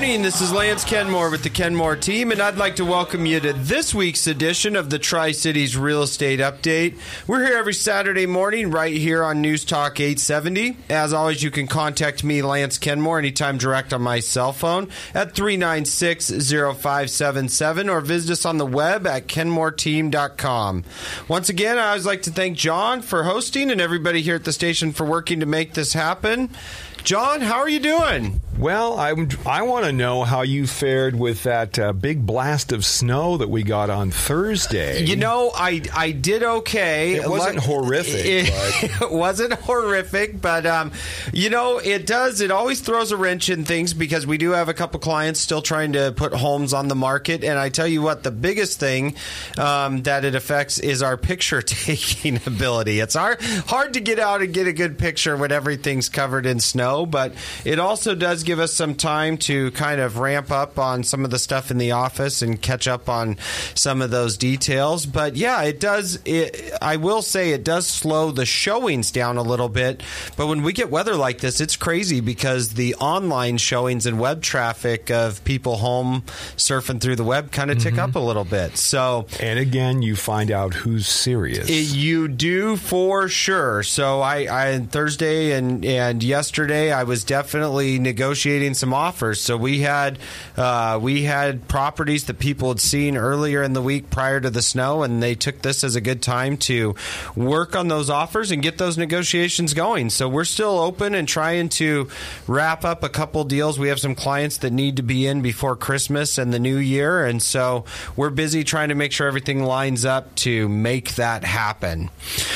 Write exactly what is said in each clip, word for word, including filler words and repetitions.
morning. This is Lance Kenmore with the Kenmore team, and I'd like to welcome you to this week's edition of the Tri-Cities Real Estate Update. We're here every Saturday morning right here on News Talk eight seventy. As always, you can contact me, Lance Kenmore, anytime direct on my cell phone at three nine six, zero five seven seven or visit us on the web at kenmore team dot com. Once again, I always like to thank John for hosting and everybody here at the station for working to make this happen. John, how are you doing? Well, I, I want to know how you fared with that uh, big blast of snow that we got on Thursday. You know, I I did okay. It wasn't like, horrific. It, but. it wasn't horrific, but, um, you know, it does. It always throws a wrench in things because we do have a couple clients still trying to put homes on the market. And I tell you what, the biggest thing um, that it affects is our picture-taking ability. It's hard, hard to get out and get a good picture when everything's covered in snow. But it also does give us some time to kind of ramp up on some of the stuff in the office and catch up on some of those details. But yeah, it does. It, I will say it does slow the showings down a little bit. But when we get weather like this, it's crazy because the online showings and web traffic of people home surfing through the web kind of tick mm-hmm. up a little bit. So, and again, you find out who's serious. It, you do for sure. So I, I Thursday and and yesterday, I was definitely negotiating some offers. So we had uh, we had properties that people had seen earlier in the week prior to the snow, and they took this as a good time to work on those offers and get those negotiations going. So we're still open and trying to wrap up a couple deals. We have some clients that need to be in before Christmas and the new year, and so we're busy trying to make sure everything lines up to make that happen.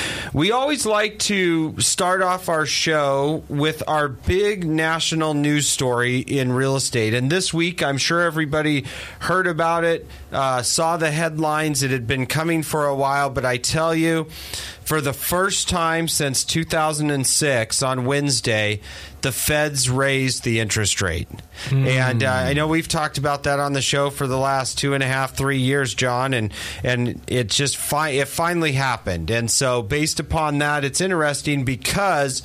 We always like to start off our show with our big national news story in real estate. And this week, I'm sure everybody heard about it, uh, saw the headlines. It had been coming for a while, but I tell you, for the first time since two thousand six on Wednesday, the Feds raised the interest rate. Mm. And uh, I know we've talked about that on the show for the last two and a half, three years, John, and and it just fi- it finally happened. And so based upon that, it's interesting because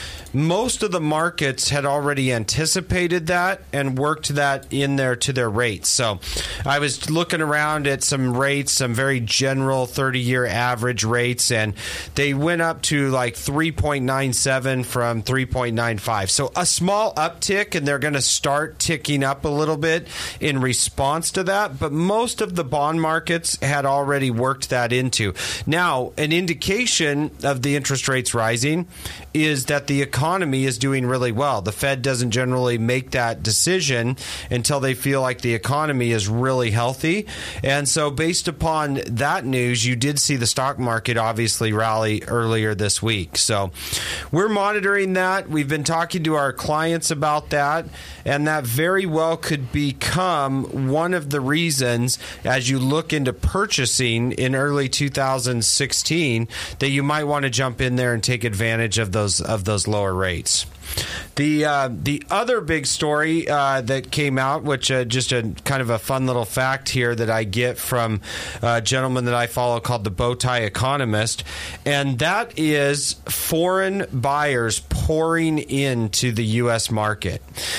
most of the markets had already anticipated that and worked that in there to their rates. So I was looking around at some rates, some very general thirty-year average rates, and they went up to like three point nine seven from three point nine five. So a small uptick, and they're going to start ticking up a little bit in response to that. But most of the bond markets had already worked that into. Now, an indication of the interest rates rising is that the economy is doing really well. The Fed doesn't generally make that decision until they feel like the economy is really healthy. And so based upon that news, you did see the stock market obviously rally earlier this week. So we're monitoring that. We've been talking to our clients about that, and that very well could become one of the reasons as you look into purchasing in early two thousand sixteen that you might want to jump in there and take advantage of those of those lower rates. The uh, the other big story uh, that came out, which uh, just a kind of a fun little fact here that I get from a gentleman that I follow called the Bowtie Economist, and that is foreign buyers pouring into the U S market.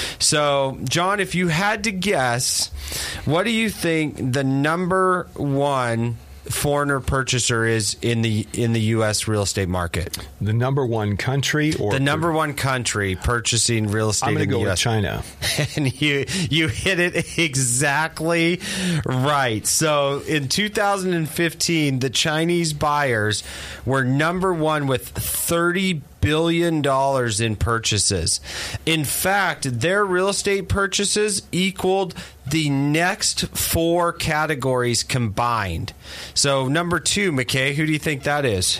So, John, if you had to guess, what do you think the number one foreigner purchaser is in the in the U S real estate market? The number one country, or the number one country purchasing real estate I'm in go the U S? I'm going to go with And China. you you hit it exactly right. So in two thousand fifteen, the Chinese buyers were number one with thirty billion dollars in purchases. In fact, their real estate purchases equaled the next four categories combined. So number two, McKay, who do you think that is?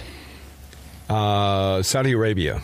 Uh, Saudi Arabia.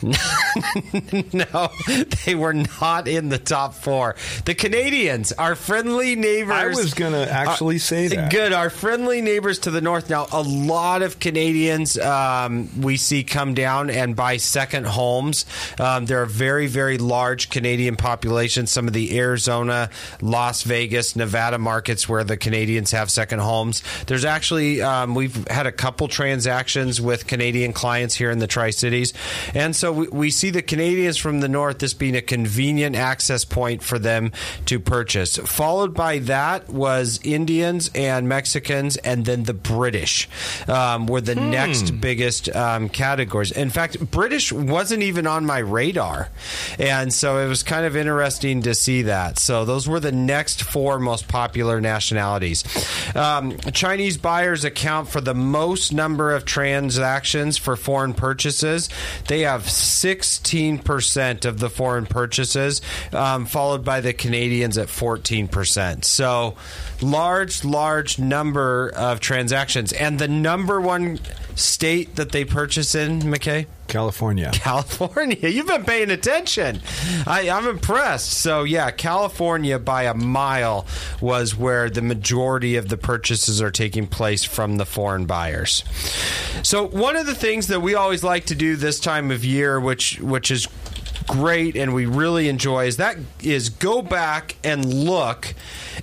No, they were not in the top four. The Canadians, our friendly neighbors. I was going to actually uh, say that. Good. Our friendly neighbors to the north. Now, a lot of Canadians um, we see come down and buy second homes. Um, there are very, very large Canadian populations. Some of the Arizona, Las Vegas, Nevada markets where the Canadians have second homes. There's actually, um, we've had a couple transactions with Canadian clients here in in the Tri-Cities. And so we, we see the Canadians from the north, this being a convenient access point for them to purchase. Followed by that was Indians and Mexicans, and then the British um, were the hmm. next biggest um, categories. In fact, British wasn't even on my radar. And so it was kind of interesting to see that. So those were the next four most popular nationalities. Um, Chinese buyers account for the most number of transactions for foreign purchases. They have sixteen percent of the foreign purchases, um, followed by the Canadians at fourteen percent. So large, large number of transactions. And the number one state that they purchase in, McKay? California. California. You've been paying attention. I, I'm impressed. So, yeah, California by a mile was where the majority of the purchases are taking place from the foreign buyers. So one of the things that we always like to do this time of year, which which is great and we really enjoy, is that is go back and look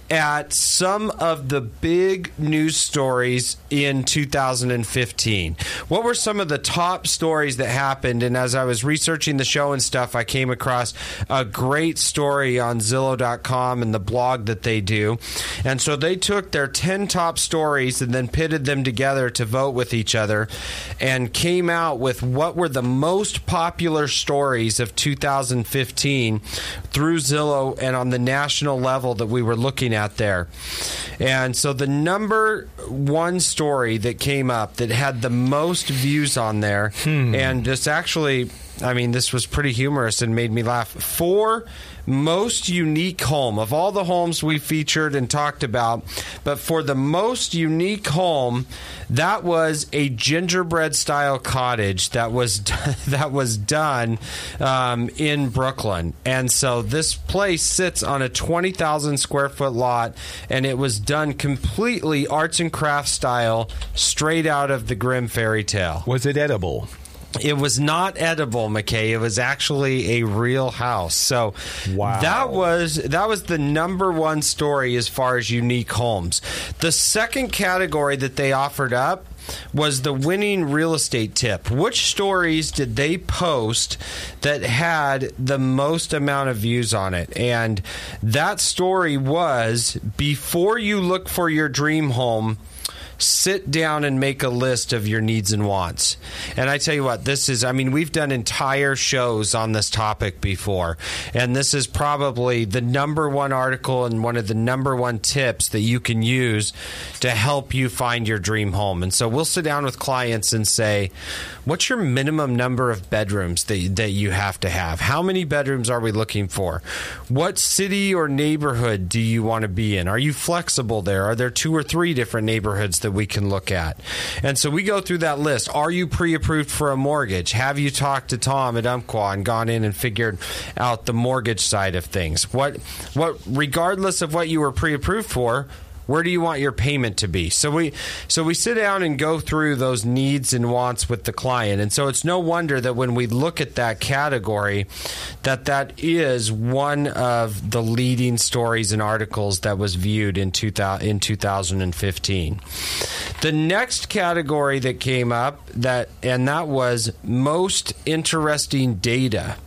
at some of the big news stories in two thousand fifteen. What were some of the top stories that happened? And as I was researching the show and stuff, I came across a great story on Zillow dot com and the blog that they do. And so they took their ten top stories and then pitted them together to vote with each other and came out with what were the most popular stories of two thousand fifteen through Zillow and on the national level that we were looking at there. And so the number one story that came up that had the most views on there, hmm. and this actually, I mean, this was pretty humorous and made me laugh. Four most unique home of all the homes we featured and talked about, but for the most unique home, that was a gingerbread style cottage that was that was done um, in Brooklyn. And so this place sits on a twenty thousand square foot lot, and it was done completely arts and crafts style, straight out of the Grimm fairy tale. Was it edible? It was not edible, McKay. It was actually a real house. So wow. that was that was the number one story as far as unique homes. The second category that they offered up was the winning real estate tip. Which stories did they post that had the most amount of views on it? And that story was, before you look for your dream home, sit down and make a list of your needs and wants. And I tell you what, this is, I mean, we've done entire shows on this topic before, and this is probably the number one article and one of the number one tips that you can use to help you find your dream home. And so we'll sit down with clients and say, what's your minimum number of bedrooms that, that you have to have? How many bedrooms are we looking for? What city or neighborhood do you want to be in? Are you flexible there? Are there two or three different neighborhoods that we can look at? And so we go through that list. Are you pre-approved for a mortgage? Have you talked to Tom at Umpqua and gone in and figured out the mortgage side of things? What, what, regardless of what you were pre-approved for, where do you want your payment to be? So we so we sit down and go through those needs and wants with the client. And so it's no wonder that when we look at that category, that that is one of the leading stories and articles that was viewed in two thousand, in two thousand fifteen. The next category that came up, that and that was most interesting data.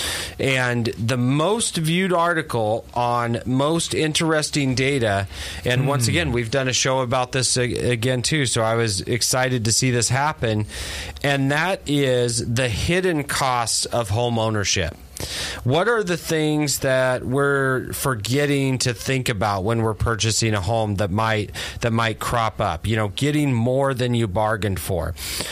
And the most viewed article on most interesting data, and mm. once again, we've done a show about this again too, so I was excited to see this happen, and that is the hidden costs of home ownership. What are the things that we're forgetting to think about when we're purchasing a home that might that might crop up? You know, getting more than you bargained for.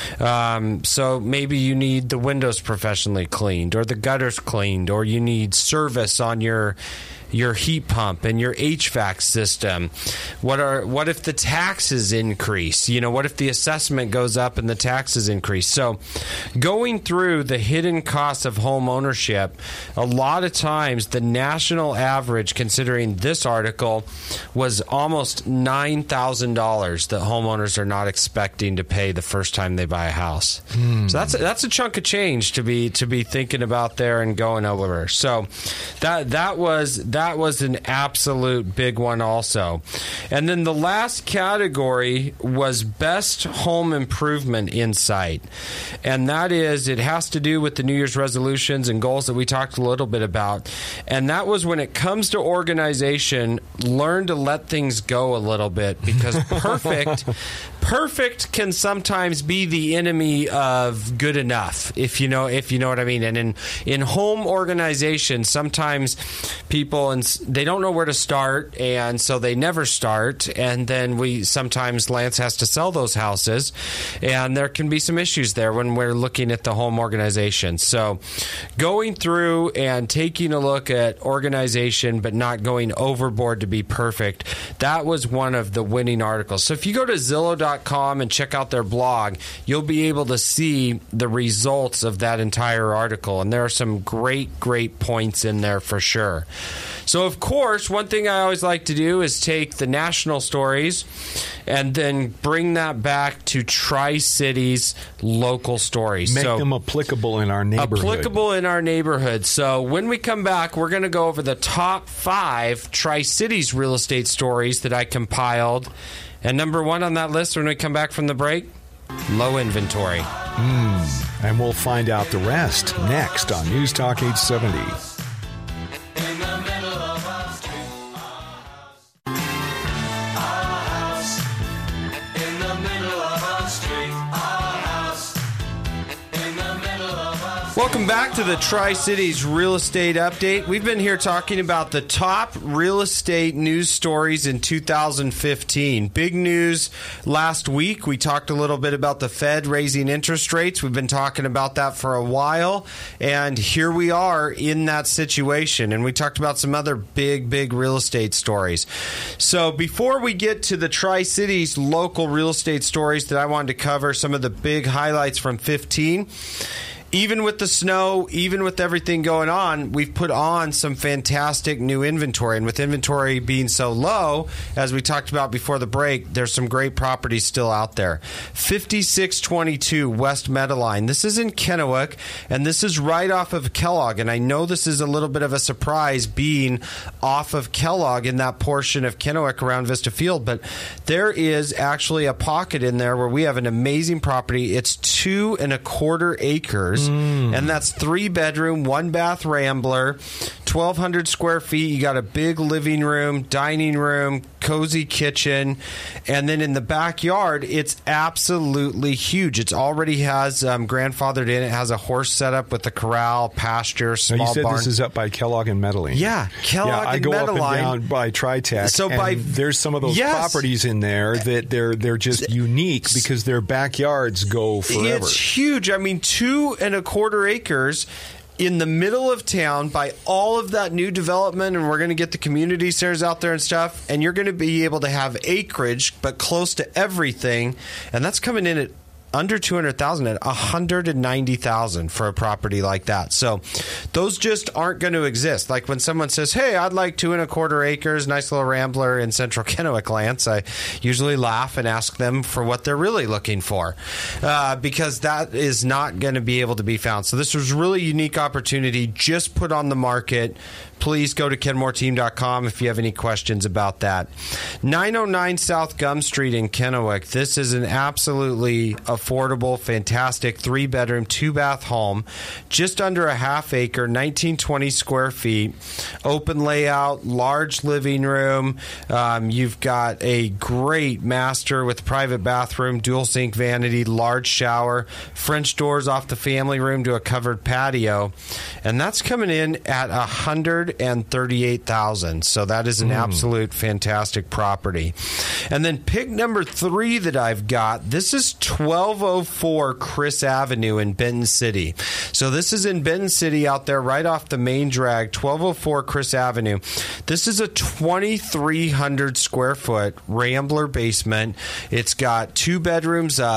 Um, so maybe you need the windows professionally cleaned, or the gutters cleaned, or you need service on your your heat pump and your H V A C system. What are what if the taxes increase? You know, what if the assessment goes up and the taxes increase? So going through the hidden costs of home ownership, a lot of times the national average, considering this article, was almost nine thousand dollars that homeowners are not expecting to pay the first time they buy a house. Hmm. So that's a, that's a chunk of change to be to be thinking about there and going over. So that that was that that was an absolute big one also. And then the last category was best home improvement insight. And that is, it has to do with the New Year's resolutions and goals that we talked a little bit about. And that was when it comes to organization, learn to let things go a little bit, because perfect perfect can sometimes be the enemy of good enough, if you know if you know what I mean. And in in home organization, sometimes people, and they don't know where to start, and so they never start. And then we sometimes Lance has to sell those houses, and there can be some issues there when we're looking at the home organization. So going through and taking a look at organization, but not going overboard to be perfect, that was one of the winning articles. So if you go to Zillow dot com and check out their blog, you'll be able to see the results of that entire article. And there are some great, great points in there for sure. So, of course, one thing I always like to do is take the national stories and then bring that back to Tri-Cities local stories. Make so, them applicable in our neighborhood. Applicable in our neighborhood. So when we come back, we're going to go over the top five Tri-Cities real estate stories that I compiled. And number one on that list when we come back from the break, low inventory. Mm, and we'll find out the rest next on News Talk eight seventy. Welcome back to the Tri-Cities Real Estate Update. We've been here talking about the top real estate news stories in two thousand fifteen. Big news last week. We talked a little bit about the Fed raising interest rates. We've been talking about that for a while, and here we are in that situation. And we talked about some other big, big real estate stories. So before we get to the Tri-Cities local real estate stories that I wanted to cover, some of the big highlights from fifteen. Even with the snow, even with everything going on, we've put on some fantastic new inventory. And with inventory being so low, as we talked about before the break, there's some great properties still out there. fifty-six twenty-two West Meadowline. This is in Kennewick, and this is right off of Kellogg. And I know this is a little bit of a surprise being off of Kellogg in that portion of Kennewick around Vista Field, but there is actually a pocket in there where we have an amazing property. It's two and a quarter acres. Mm. And that's three bedroom, one bath Rambler, twelve hundred square feet. You got a big living room, dining room, cozy kitchen. And then in the backyard, it's absolutely huge. It already has um, grandfathered in. It has a horse setup with a corral, pasture, small now you said barn. This is up by Kellogg and Meadowline. Yeah, Kellogg yeah, I and go Meadowline. up and down by Tri-Tech. So and by there's some of those yes. properties in there that they're they're just unique because their backyards go forever. It's huge. I mean, two and a quarter acres in the middle of town by all of that new development, and we're going to get the community centers out there and stuff, and you're going to be able to have acreage but close to everything, and that's coming in at under two hundred thousand dollars at one hundred ninety thousand dollars for a property like that. So those just aren't going to exist. Like when someone says, hey, I'd like two and a quarter acres, nice little Rambler in central Kennewick, Lance, I usually laugh and ask them for what they're really looking for uh, because that is not going to be able to be found. So this was a really unique opportunity just put on the market. Please go to kenmore team dot com if you have any questions about that. nine oh nine South Gum Street in Kennewick. This is an absolutely affordable, fantastic three-bedroom, two-bath home, just under a half acre, nineteen twenty square feet, open layout, large living room. Um, you've got a great master with private bathroom, dual sink vanity, large shower, French doors off the family room to a covered patio, and that's coming in at one hundred thirty-eight thousand dollars. So that is an mm. absolute fantastic property. And then pick number three that I've got. This is twelve oh four Chris Avenue in Benton City. So this is in Benton City out there right off the main drag, twelve oh four Chris Avenue. This is a twenty-three hundred square foot Rambler basement. It's got two bedrooms up,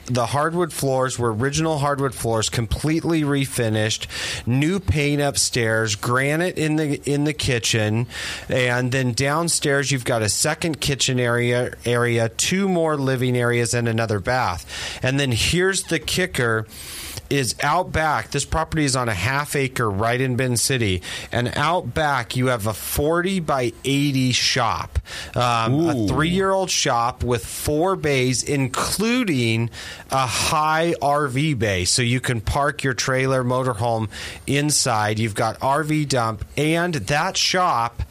the hardwood floors were original hardwood floors, completely refinished, new paint upstairs, granite in the in the kitchen, and then downstairs you've got a second kitchen area, area, two more living areas, and another bath. And then here's the kicker. Is out back. This property is on a half acre right in Bend City, and out back you have a forty by eighty shop, um, a three-year-old shop with four bays, including a high R V bay, so you can park your trailer motorhome inside. You've got R V dump, and that shop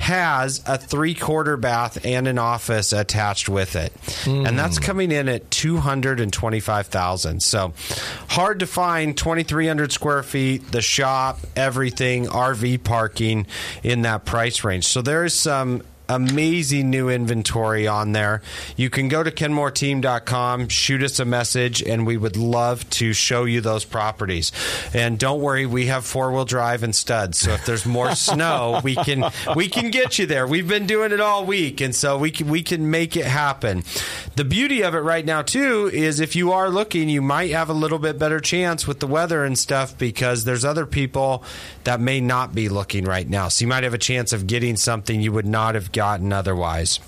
has a three-quarter bath and an office attached with it. Mm. And that's coming in at two hundred twenty-five thousand dollars. So hard to find, twenty-three hundred square feet, the shop, everything, R V parking in that price range. So there is some amazing new inventory on there. You can go to kenmore team dot com, shoot us a message, and we would love to show you those properties. And don't worry, we have four-wheel drive and studs, so if there's more snow, we can we can get you there. We've been doing it all week, and so we can, we can make it happen. The beauty of it right now, too, is if you are looking, you might have a little bit better chance with the weather and stuff, because there's other people that may not be looking right now. So you might have a chance of getting something you would not have gotten otherwise.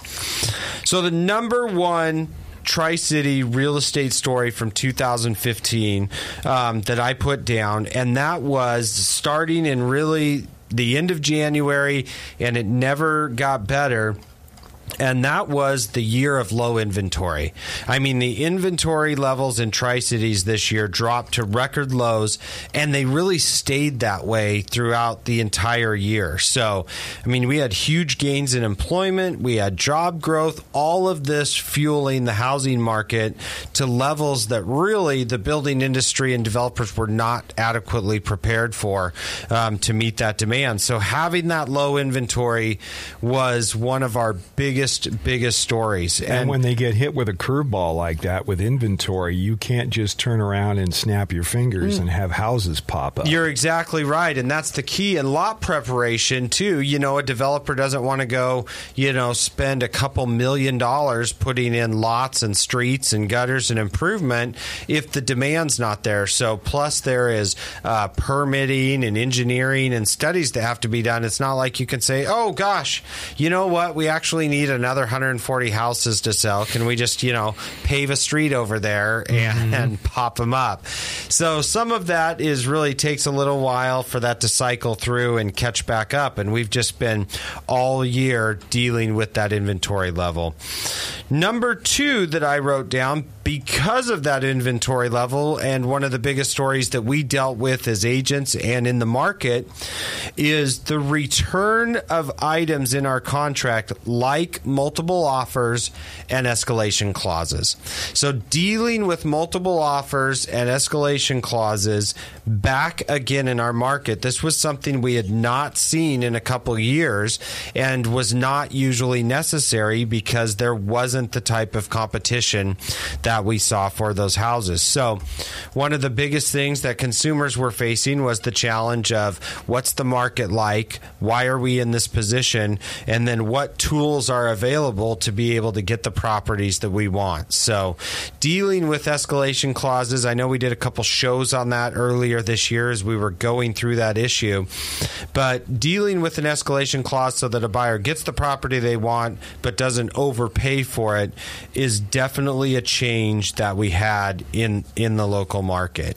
So the number one Tri-City real estate story from two thousand fifteen um, that I put down, and that was starting in really the end of January, and it never got better. And that was the year of low inventory. I mean, the inventory levels in Tri-Cities this year dropped to record lows, and they really stayed that way throughout the entire year. So, I mean, we had huge gains in employment, we had job growth, all of this fueling the housing market to levels that really the building industry and developers were not adequately prepared for um, to meet that demand. So having that low inventory was one of our biggest biggest stories. And, and when they get hit with a curveball like that with inventory, you can't just turn around and snap your fingers mm. and have houses pop up. You're exactly right, and that's the key. And lot preparation too. You know, a developer doesn't want to go, you know, spend a couple million dollars putting in lots and streets and gutters and improvement if the demand's not there. So plus there is uh, permitting and engineering and studies that have to be done. It's not like you can say, oh gosh, you know what, we actually need another one hundred forty houses to sell. Can we just, you know, pave a street over there and, mm-hmm. and pop them up? So some of that is really takes a little while for that to cycle through and catch back up. And we've just been all year dealing with that inventory level. Number two that I wrote down, because of that inventory level, and one of the biggest stories that we dealt with as agents and in the market, is the return of items in our contract like multiple offers and escalation clauses. So dealing with multiple offers and escalation clauses back again in our market, this was something we had not seen in a couple of years and was not usually necessary because there wasn't the type of competition that we saw for those houses. So one of the biggest things that consumers were facing was the challenge of what's the market like, why are we in this position, and then what tools are available to be able to get the properties that we want. So dealing with escalation clauses, I know we did a couple shows on that earlier this year as we were going through that issue, but dealing with an escalation clause so that a buyer gets the property they want but doesn't overpay for it is definitely a change that we had in in the local market.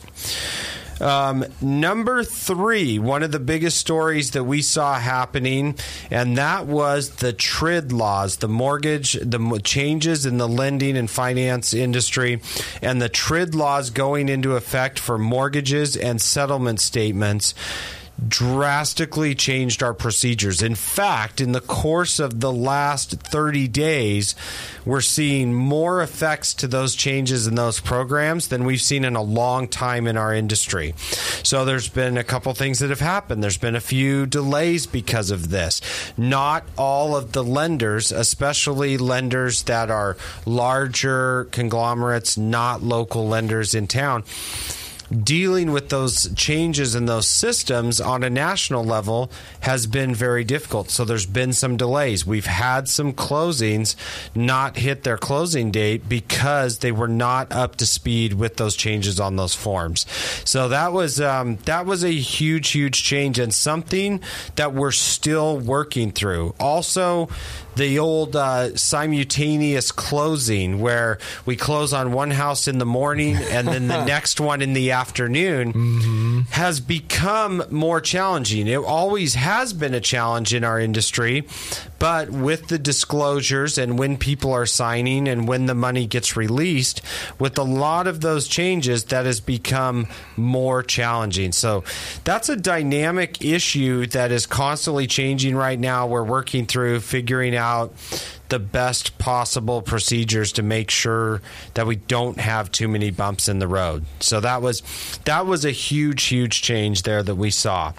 Um, number three, one of the biggest stories that we saw happening, and that was the T R I D laws, the mortgage, the changes in the lending and finance industry, and the T R I D laws going into effect for mortgages and settlement statements drastically changed our procedures. In fact, in the course of the last thirty days, we're seeing more effects to those changes in those programs than we've seen in a long time in our industry. So there's been a couple things that have happened. There's been a few delays because of this. Not all of the lenders, especially lenders that are larger conglomerates, not local lenders in town, dealing with those changes in those systems on a national level has been very difficult. So there's been some delays. We've had some closings not hit their closing date because they were not up to speed with those changes on those forms. So that was um, that was a huge, huge change and something that we're still working through. Also, the old uh, simultaneous closing where we close on one house in the morning and then the next one in the afternoon mm-hmm. has become more challenging. It always has been a challenge in our industry, but with the disclosures and when people are signing and when the money gets released, with a lot of those changes, that has become more challenging. So that's a dynamic issue that is constantly changing right now. We're working through figuring out out the best possible procedures to make sure that we don't have too many bumps in the road. So that was that was a huge, huge change there that we saw.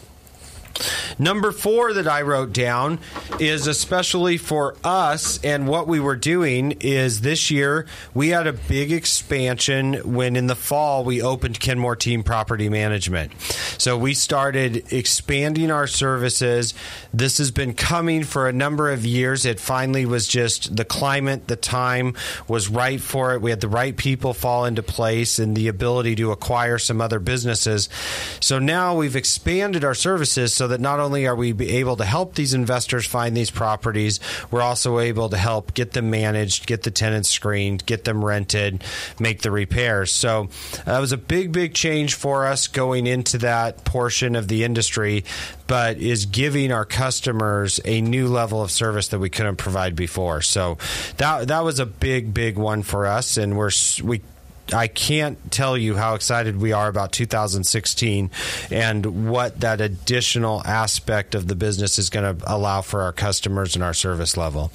Number four that I wrote down is especially for us and what we were doing is this year we had a big expansion when in the fall we opened Kenmore Team Property Management. So we started expanding our services. This has been coming for a number of years. It finally was just the climate, the time was right for it. We had the right people fall into place and the ability to acquire some other businesses. So now we've expanded our services so that not only are we able to help these investors find these properties, we're also able to help get them managed, get the tenants screened, get them rented, make the repairs. So that was a big, big change for us going into that portion of the industry, but is giving our customers a new level of service that we couldn't provide before. So that that was a big, big one for us, and we're we. I can't tell you how excited we are about two thousand sixteen and what that additional aspect of the business is going to allow for our customers and our service level.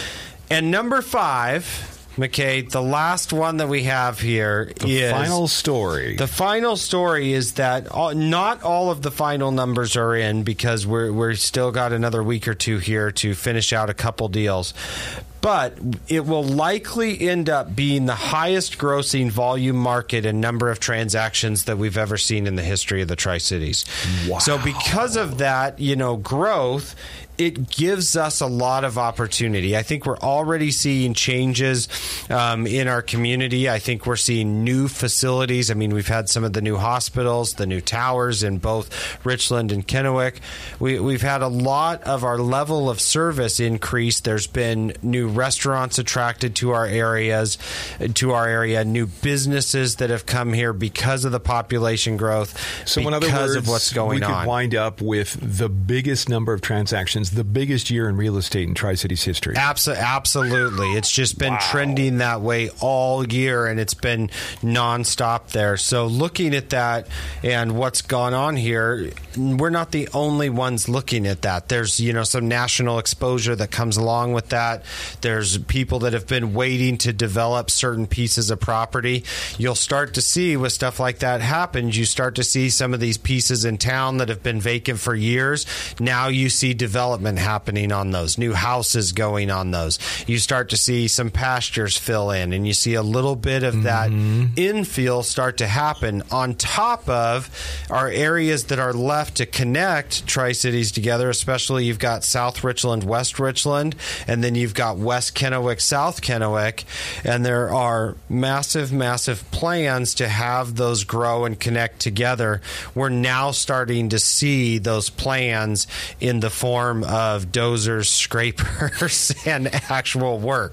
And number five, McKay, the last one that we have here the is... The final story. The final story is that all, not all of the final numbers are in because we're we're still got another week or two here to finish out a couple deals. But it will likely end up being the highest grossing volume market and number of transactions that we've ever seen in the history of the Tri-Cities. Wow. So because of that, you know, growth, it gives us a lot of opportunity. I think we're already seeing changes um, in our community. I think we're seeing new facilities. I mean, we've had some of the new hospitals, the new towers in both Richland and Kennewick. We, we've had a lot of our level of service increase. There's been new restaurants attracted to our areas, to our area, new businesses that have come here because of the population growth, so because in other words, of what's going we could on. Wind up with the biggest number of transactions, the biggest year in real estate in Tri-Cities history. Abso- absolutely. It's just been wow. trending that way all year, and it's been nonstop there. So looking at that and what's gone on here, we're not the only ones looking at that. There's, you know, some national exposure that comes along with that. There's people that have been waiting to develop certain pieces of property. You'll start to see with stuff like that happens, you start to see some of these pieces in town that have been vacant for years. Now you see development happening on those, new houses going on those. You start to see some pastures fill in, and you see a little bit of that mm-hmm. infill start to happen on top of our areas that are left to connect Tri-Cities together, especially you've got South Richland, West Richland, and then you've got West Kennewick, South Kennewick, and there are massive, massive plans to have those grow and connect together. We're now starting to see those plans in the form of dozers, scrapers, and actual work.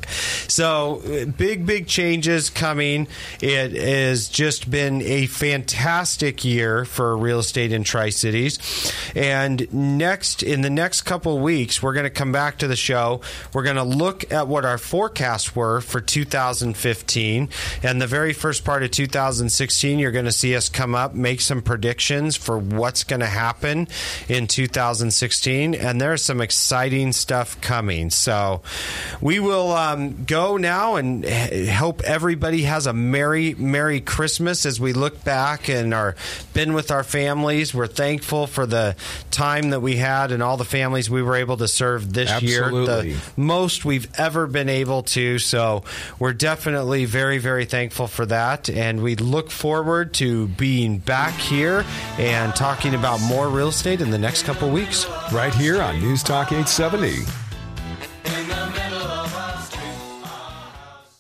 So big, big changes coming. It has just been a fantastic year for real estate in Tri-Cities. And next, in the next couple of weeks, we're going to come back to the show. We're going to look at what our forecasts were for two thousand fifteen. And the very first part of two thousand sixteen, you're going to see us come up, make some predictions for what's going to happen in two thousand sixteen. And there's is some exciting stuff coming. So we will um, go now and h- hope everybody has a Merry, Merry Christmas as we look back and are been with our families. We're thankful for the time that we had and all the families we were able to serve this Absolutely. year. The most we've ever been able to. So we're definitely very, very thankful for that. And we look forward to being back here and talking about more real estate in the next couple weeks. Right here on News Talk eight seventy.